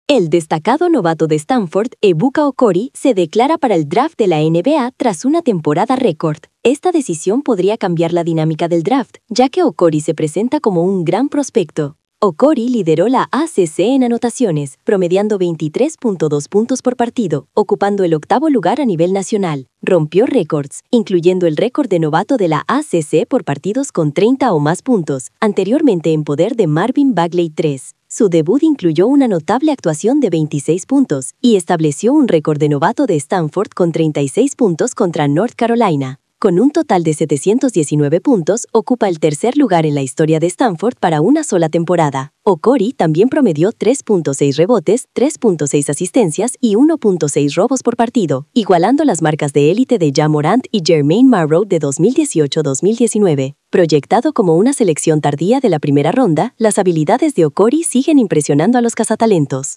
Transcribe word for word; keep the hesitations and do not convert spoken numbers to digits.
El destacado novato de Stanford, Ebuka Okori, se declara para el draft de la N B A tras una temporada récord. Esta decisión podría cambiar la dinámica del draft, ya que Okori se presenta como un gran prospecto. Okori lideró la A C C en anotaciones, promediando veintitrés punto dos puntos por partido, ocupando el octavo lugar a nivel nacional. Rompió récords, incluyendo el récord de novato de la A C C por partidos con treinta o más puntos, anteriormente en poder de Marvin Bagley tercero. Su debut incluyó una notable actuación de veintiséis puntos y estableció un récord de novato de Stanford con treinta y seis puntos contra North Carolina. Con un total de setecientos diecinueve puntos, ocupa el tercer lugar en la historia de Stanford para una sola temporada. Okori también promedió tres punto seis rebotes, tres punto seis asistencias y uno punto seis robos por partido, igualando las marcas de élite de Ja Morant y Jermaine Marrow de dos mil dieciocho a dos mil diecinueve. Proyectado como una selección tardía de la primera ronda, las habilidades de Okori siguen impresionando a los cazatalentos.